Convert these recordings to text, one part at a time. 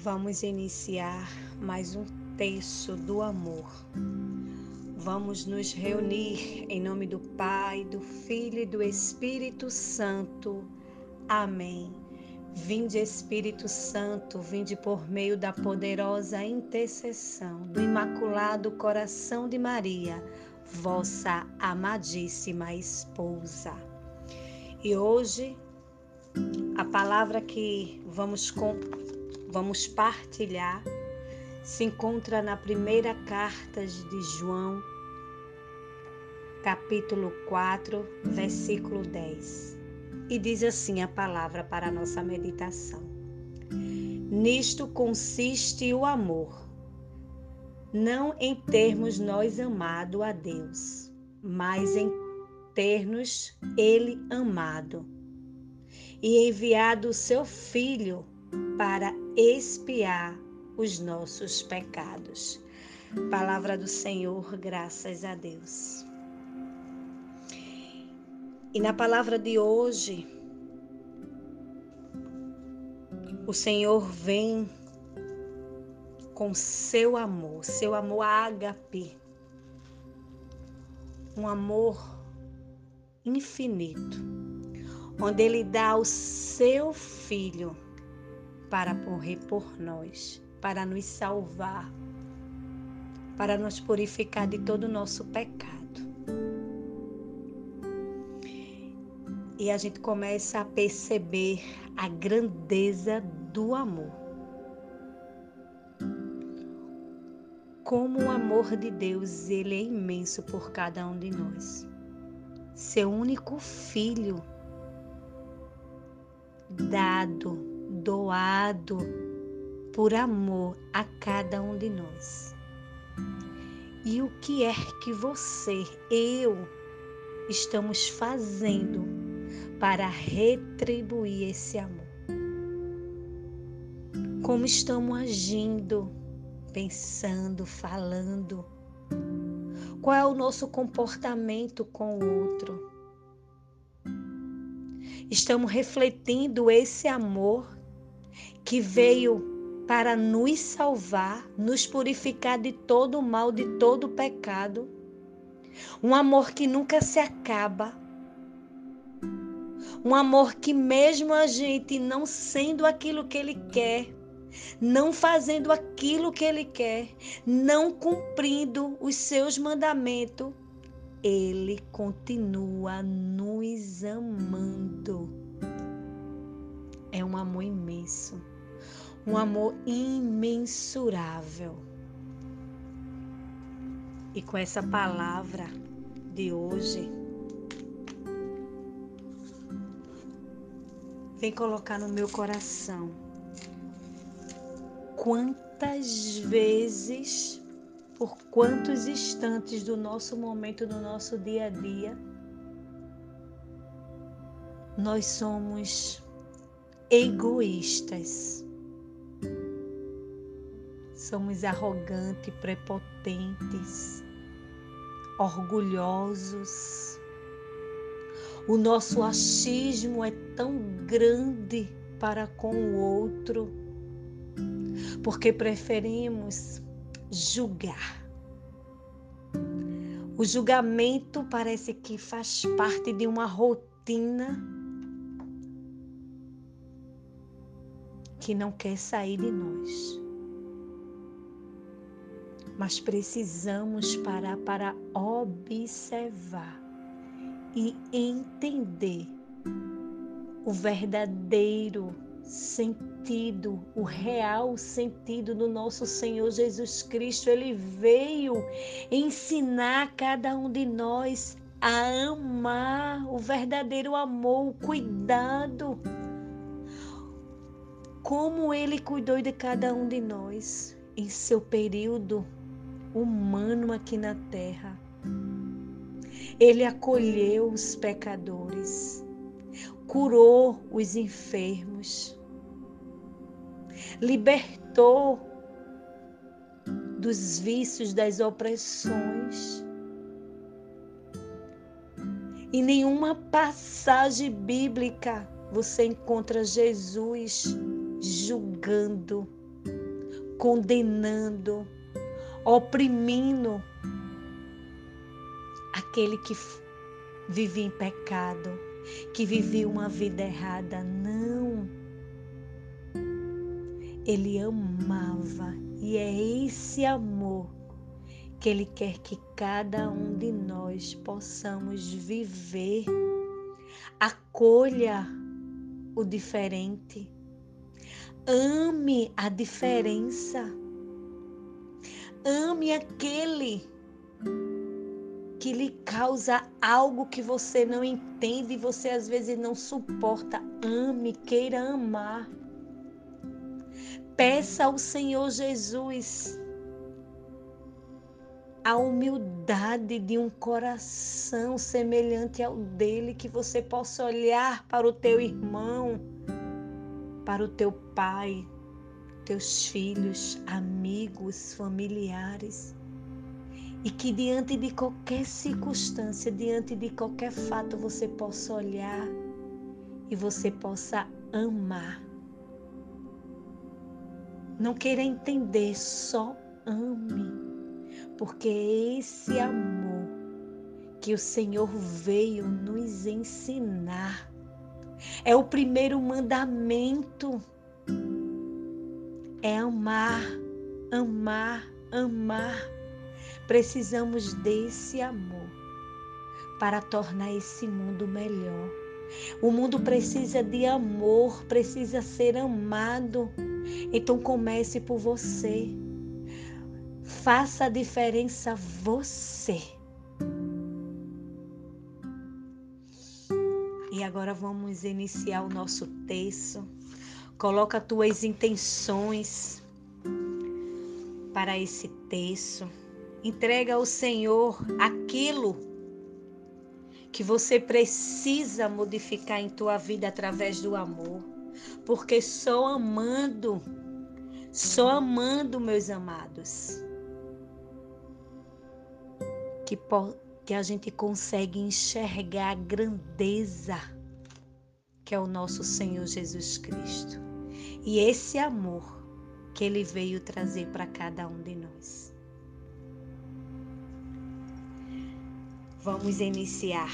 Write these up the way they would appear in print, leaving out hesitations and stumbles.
Vamos iniciar mais um texto do amor. Vamos nos reunir em nome do Pai, do Filho e do Espírito Santo. Amém. Vinde, Espírito Santo, vinde por meio da poderosa intercessão do Imaculado Coração de Maria, vossa amadíssima esposa. E hoje, a palavra que vamos partilhar se encontra na primeira carta de João, capítulo 4, versículo 10. E diz assim a palavra para a nossa meditação. Nisto consiste o amor, não em termos nós amado a Deus, mas em ter-nos Ele amado e enviado o seu Filho para expiar os nossos pecados. Palavra do Senhor, graças a Deus. E na palavra de hoje, o Senhor vem com seu amor ágape, um amor infinito, onde Ele dá o seu Filho para morrer por nós, para nos salvar, para nos purificar de todo o nosso pecado. E a gente começa a perceber a grandeza do amor. Como o amor de Deus, ele é imenso por cada um de nós. Seu único Filho, doado por amor a cada um de nós. E o que é que você, eu, estamos fazendo para retribuir esse amor? Como estamos agindo, pensando, falando? Qual é o nosso comportamento com o outro? Estamos refletindo esse amor que veio para nos salvar, nos purificar de todo o mal, de todo o pecado. Um amor que nunca se acaba. Um amor que mesmo a gente não sendo aquilo que Ele quer, não fazendo aquilo que Ele quer, não cumprindo os seus mandamentos, Ele continua nos amando. É um amor imenso, um amor imensurável. E com essa palavra de hoje, vem colocar no meu coração quantas vezes, por quantos instantes do nosso momento, do nosso dia a dia, nós somos egoístas, somos arrogantes, prepotentes, orgulhosos. O nosso achismo é tão grande para com o outro, porque preferimos julgar. O julgamento parece que faz parte de uma rotina que não quer sair de nós. Mas precisamos parar para observar e entender o verdadeiro sentido, o real sentido do nosso Senhor Jesus Cristo. Ele veio ensinar a cada um de nós a amar, o verdadeiro amor, o cuidado. Como Ele cuidou de cada um de nós em seu período humano aqui na terra. Ele acolheu os pecadores, curou os enfermos, libertou dos vícios, das opressões. Em nenhuma passagem bíblica você encontra Jesus julgando, condenando, oprimindo aquele que vivia em pecado, que vivia uma vida errada. Não. Ele amava, e é esse amor que Ele quer que cada um de nós possamos viver. Acolha o diferente. Ame a diferença. Ame aquele que lhe causa algo que você não entende e você às vezes não suporta. Ame, queira amar. Peça ao Senhor Jesus a humildade de um coração semelhante ao dele, que você possa olhar para o teu irmão, para o teu pai, teus filhos, amigos, familiares, e que diante de qualquer circunstância, diante de qualquer fato, você possa olhar e você possa amar. Não queira entender, só ame. Porque é esse amor que o Senhor veio nos ensinar. É o primeiro mandamento. É amar, amar, amar. Precisamos desse amor para tornar esse mundo melhor. O mundo precisa de amor, precisa ser amado. Então comece por você. Faça a diferença você. E agora vamos iniciar o nosso texto. Coloca as tuas intenções para esse texto. Entrega ao Senhor aquilo que você precisa modificar em tua vida através do amor. Porque só amando, meus amados, que a gente consegue enxergar a grandeza que é o nosso Senhor Jesus Cristo. E esse amor que Ele veio trazer para cada um de nós. Vamos iniciar.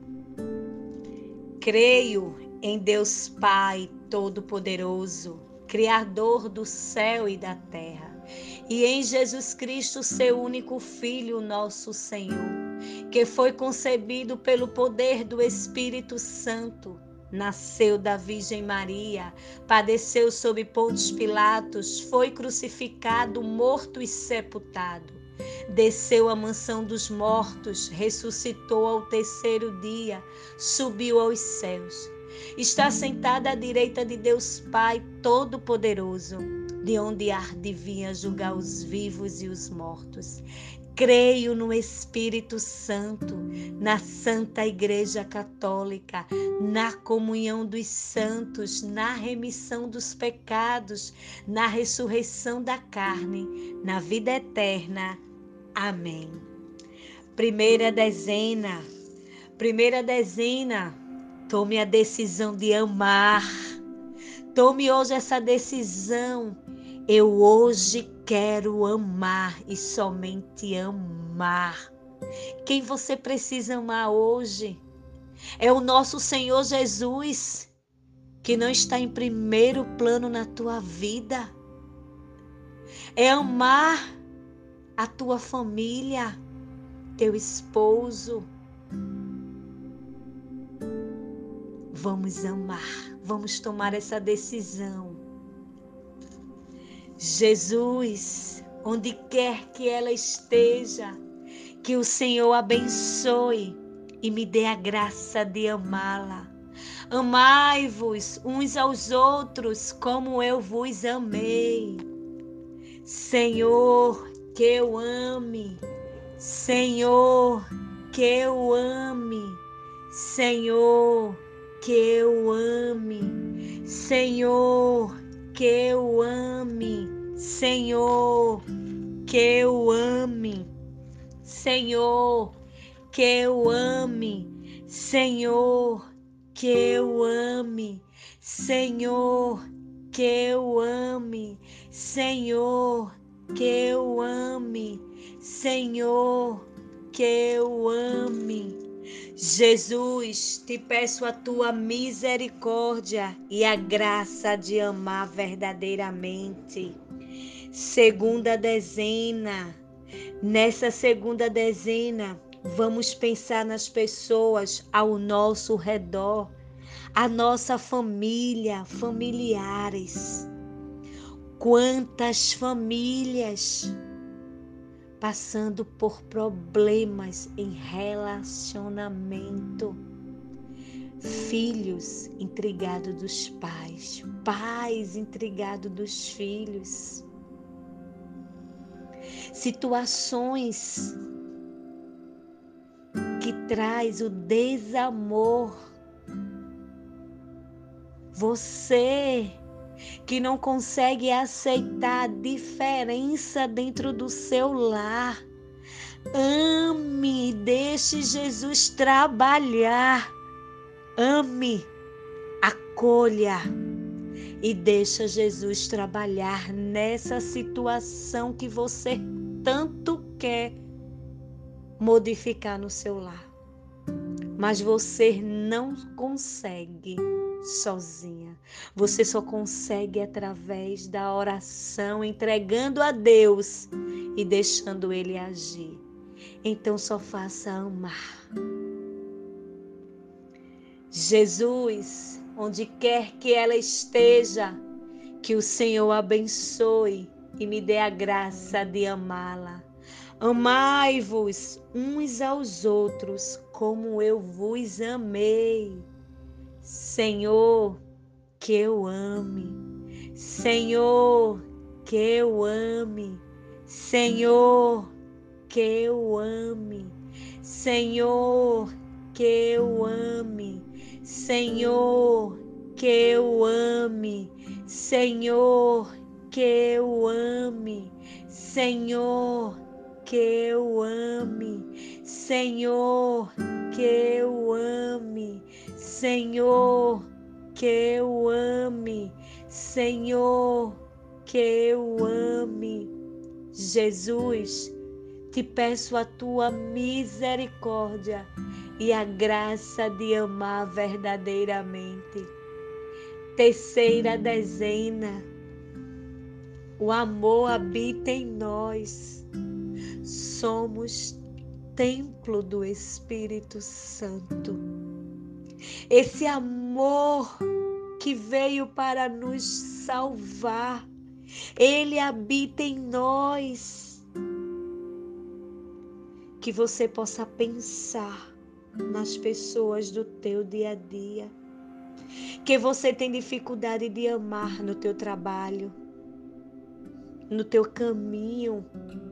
Creio em Deus Pai Todo-Poderoso, Criador do céu e da terra, e em Jesus Cristo, seu único Filho, nosso Senhor, que foi concebido pelo poder do Espírito Santo, nasceu da Virgem Maria, padeceu sob Pôncio Pilatos, foi crucificado, morto e sepultado, desceu à mansão dos mortos, ressuscitou ao terceiro dia, subiu aos céus, está sentado à direita de Deus Pai Todo-Poderoso, de onde há de vir julgar os vivos e os mortos. Creio no Espírito Santo, na Santa Igreja Católica, na comunhão dos santos, na remissão dos pecados, na ressurreição da carne, na vida eterna. Amém. Primeira dezena. Tome a decisão de amar. Tome hoje essa decisão. Eu hoje quero amar e somente amar. Quem você precisa amar hoje? É o nosso Senhor Jesus, que não está em primeiro plano na tua vida. É amar a tua família, teu esposo. Vamos amar, vamos tomar essa decisão. Jesus, onde quer que ela esteja, que o Senhor abençoe e me dê a graça de amá-la. Amai-vos uns aos outros como eu vos amei. Senhor, que eu ame. Senhor, que eu ame. Senhor, que eu ame. Senhor, que eu ame. Senhor, que eu ame. Senhor, que eu ame. Senhor, que eu ame. Senhor, que eu ame, Senhor, que eu ame, Senhor, que eu ame. Jesus, te peço a tua misericórdia e a graça de amar verdadeiramente. Segunda dezena. Nessa segunda dezena, vamos pensar nas pessoas ao nosso redor, a nossa família, familiares. Quantas famílias passando por problemas em relacionamento. Filhos intrigados dos pais, pais intrigados dos filhos. Situações que traz o desamor. Você que não consegue aceitar a diferença dentro do seu lar. Ame, deixe Jesus trabalhar. Ame, acolha e deixa Jesus trabalhar nessa situação que você tanto quer modificar no seu lar. Mas você não consegue sozinha. Você só consegue através da oração, entregando a Deus e deixando Ele agir. Então só faça amar. Jesus, onde quer que ela esteja, que o Senhor abençoe e me dê a graça de amá-la. Amai-vos uns aos outros, como eu vos amei. Senhor, que eu ame. Senhor, que eu ame. Senhor, que eu ame. Senhor, que eu ame. Senhor, que eu ame. Senhor, que eu ame. Senhor, que eu ame. Senhor, que eu ame. Senhor, que eu ame. Senhor, que eu ame. Jesus, te peço a tua misericórdia e a graça de amar verdadeiramente. Terceira dezena. O amor habita em nós. Somos templo do Espírito Santo. Esse amor que veio para nos salvar, ele habita em nós. Que você possa pensar nas pessoas do teu dia a dia, que você tem dificuldade de amar no teu trabalho, no teu caminho,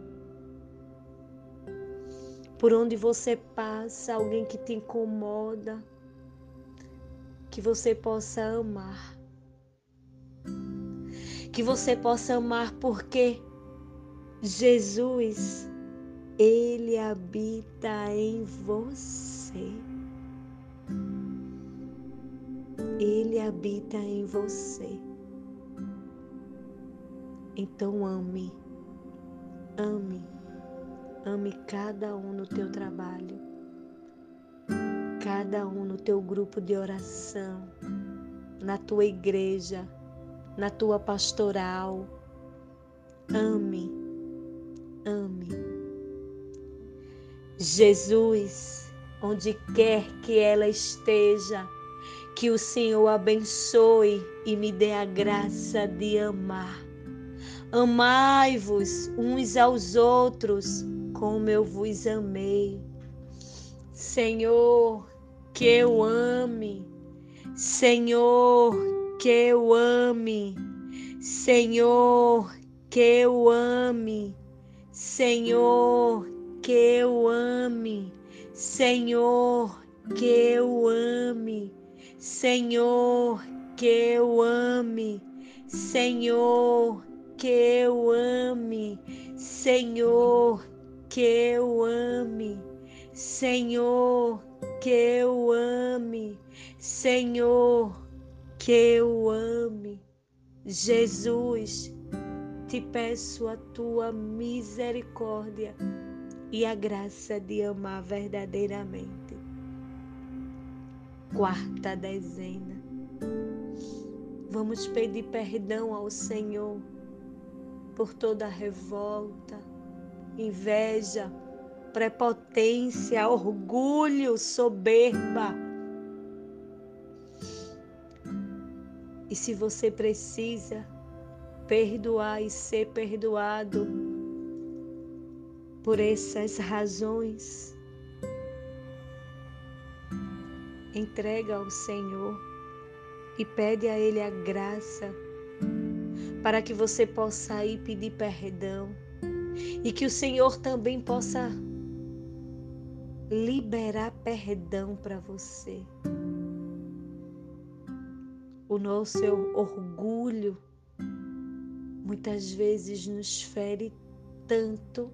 por onde você passa, alguém que te incomoda, que você possa amar. Que você possa amar porque Jesus, Ele habita em você. Ele habita em você. Então ame, ame, ame cada um no teu trabalho, cada um no teu grupo de oração, na tua igreja, na tua pastoral. Ame, ame. Jesus, onde quer que ela esteja, que o Senhor abençoe e me dê a graça de amar. Amai-vos uns aos outros, como eu vos amei. Senhor, que eu ame. Senhor, que eu ame. Senhor, que eu ame. Senhor, que eu ame. Senhor, que eu ame. Senhor, que eu ame. Senhor, que eu ame. Senhor, que eu ame. Senhor, que eu ame. Senhor, que eu ame. Jesus, te peço a tua misericórdia e a graça de amar verdadeiramente. Quarta dezena. Vamos pedir perdão ao Senhor por toda revolta, inveja, prepotência, orgulho, soberba. E se você precisa perdoar e ser perdoado por essas razões, entrega ao Senhor e pede a Ele a graça para que você possa ir pedir perdão e que o Senhor também possa liberar perdão para você. O nosso orgulho muitas vezes nos fere tanto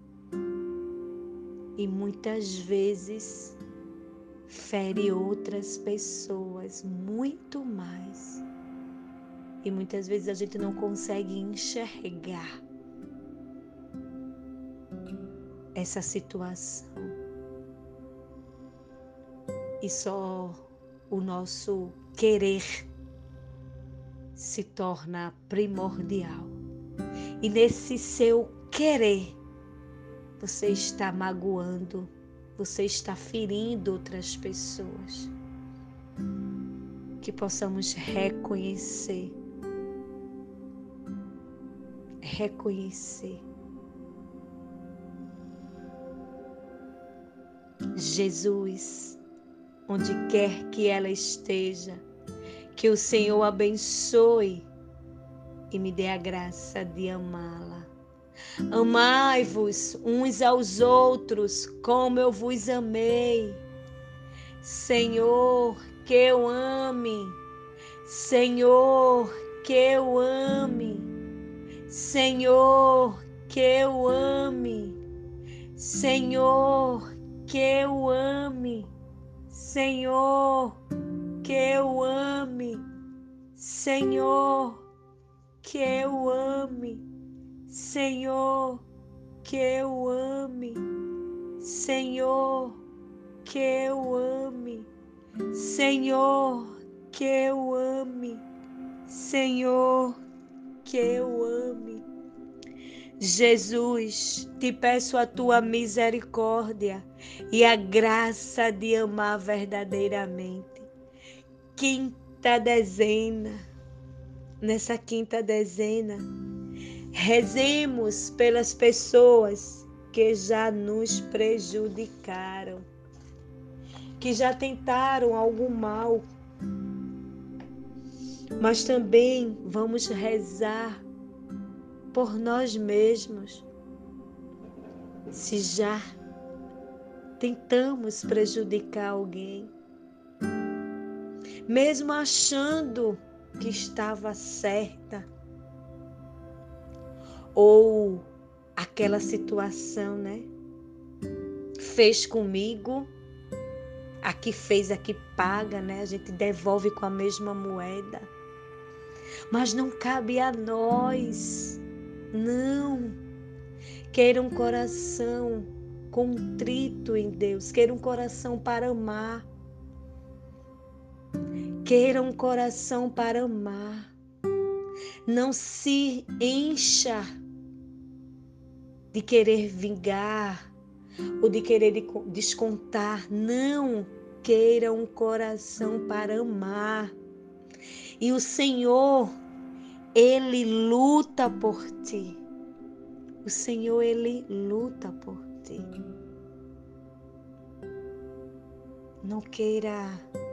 e muitas vezes fere outras pessoas muito mais. E muitas vezes a gente não consegue enxergar essa situação. E só o nosso querer se torna primordial. E nesse seu querer, você está magoando, você está ferindo outras pessoas. Que possamos reconhecer Jesus, onde quer que ela esteja, que o Senhor abençoe e me dê a graça de amá-la. Amai-vos uns aos outros como eu vos amei. Senhor, que eu ame. Senhor, que eu ame. Senhor, que eu ame. Senhor, que eu ame. Senhor, que eu ame. Senhor, que eu ame. Senhor, que eu ame. Senhor, que eu ame. Senhor, que eu ame. Senhor, que eu ame. Jesus, te peço a tua misericórdia e a graça de amar verdadeiramente. Quinta dezena. Nessa quinta dezena, rezemos pelas pessoas que já nos prejudicaram, que já tentaram algum mal. Mas também vamos rezar por nós mesmos. Se já tentamos prejudicar alguém, mesmo achando que estava certa, ou aquela situação, né? Fez comigo, aqui fez, aqui paga, né? A gente devolve com a mesma moeda. Mas não cabe a nós, não. Queira um coração contrito em Deus, queira um coração para amar. Queira um coração para amar. Não se encha de querer vingar ou de querer descontar. Não, queira um coração para amar. E o Senhor, Ele luta por ti. O Senhor, Ele luta por ti. Não queira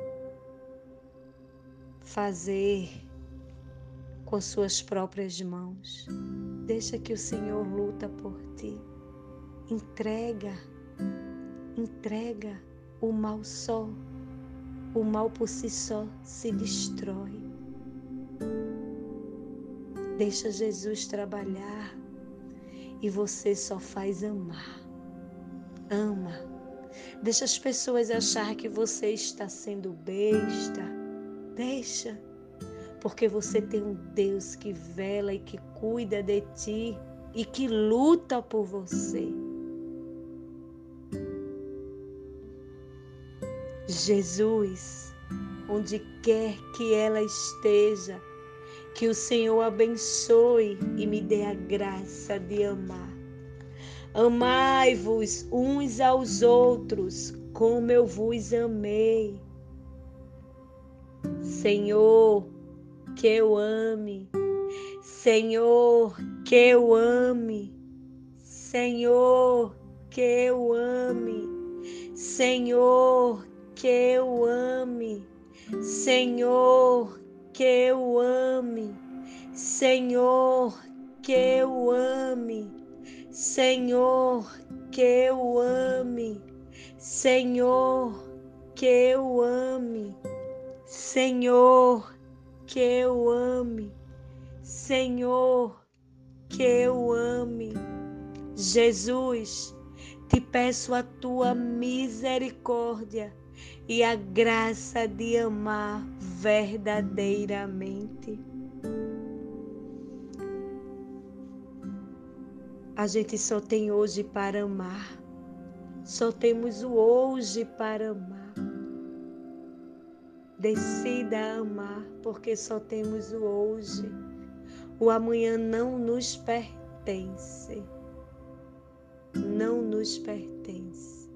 fazer com suas próprias mãos. Deixa que o Senhor luta por ti. Entrega o mal só. O mal por si só se destrói. Deixa Jesus trabalhar e você só faz amar. Ama. Deixa as pessoas achar que você está sendo besta. Deixa. porque você tem um Deus que vela e que cuida de ti e que luta por você. Jesus, onde quer que ela esteja, que o Senhor abençoe e me dê a graça de amar. Amai-vos uns aos outros, como eu vos amei. Senhor, que eu ame. Senhor, que eu ame. Senhor, que eu ame. Senhor, que eu ame. Senhor, que eu ame. Senhor, que eu ame. Senhor, que eu ame. Senhor, que eu ame. Senhor, que eu ame. Senhor, que eu ame. Jesus, te peço a tua misericórdia e a graça de amar verdadeiramente. A gente só tem hoje para amar. Só temos o hoje para amar. Decida amar, porque só temos o hoje. O amanhã não nos pertence. Não nos pertence.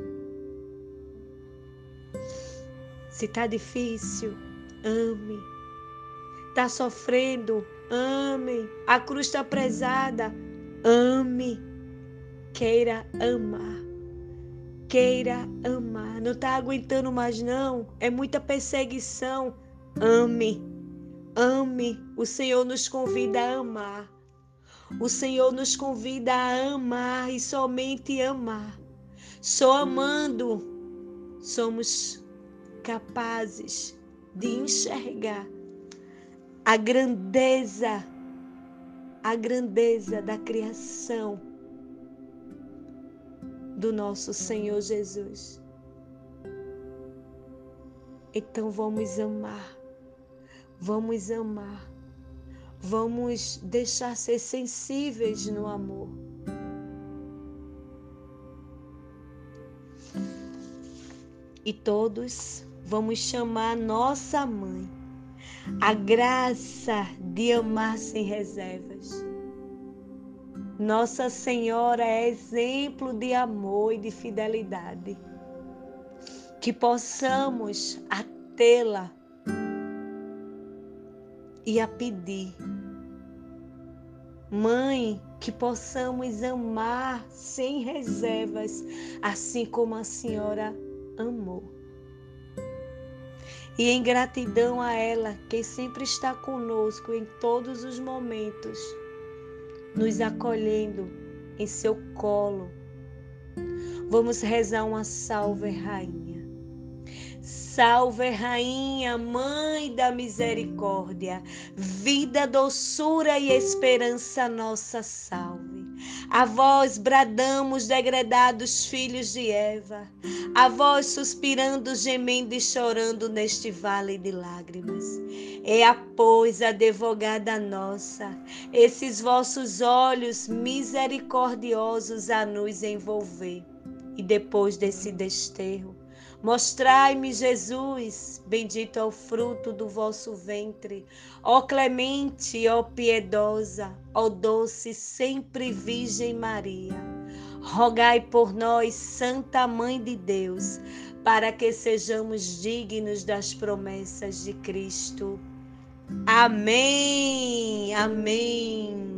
Se está difícil, ame. Está sofrendo, ame. A cruz está pesada, ame. Queira amar. Queira amar. Não está aguentando mais não? É muita perseguição. Ame. Ame. O Senhor nos convida a amar. O Senhor nos convida a amar e somente amar. Só amando somos capazes de enxergar a grandeza da criação do nosso Senhor Jesus. Então vamos amar, vamos amar, vamos deixar ser sensíveis no amor. E todos vamos chamar nossa mãe, a graça de amar sem reservas. Nossa Senhora é exemplo de amor e de fidelidade. Que possamos a tê-la e a pedir. Mãe, que possamos amar sem reservas, assim como a Senhora amou. E em gratidão a ela, que sempre está conosco em todos os momentos, nos acolhendo em seu colo. Vamos rezar uma salve, Rainha. Salve, Rainha, Mãe da Misericórdia, vida, doçura e esperança nossa, salve. A vós bradamos, degredados filhos de Eva, a vós suspirando, gemendo e chorando neste vale de lágrimas. É, pois, advogada nossa, esses vossos olhos misericordiosos a nos envolver. E depois desse desterro, mostrai-me Jesus, bendito é o fruto do vosso ventre. Ó clemente, ó piedosa, ó doce sempre Virgem Maria. Rogai por nós, Santa Mãe de Deus, para que sejamos dignos das promessas de Cristo. Amém, amém.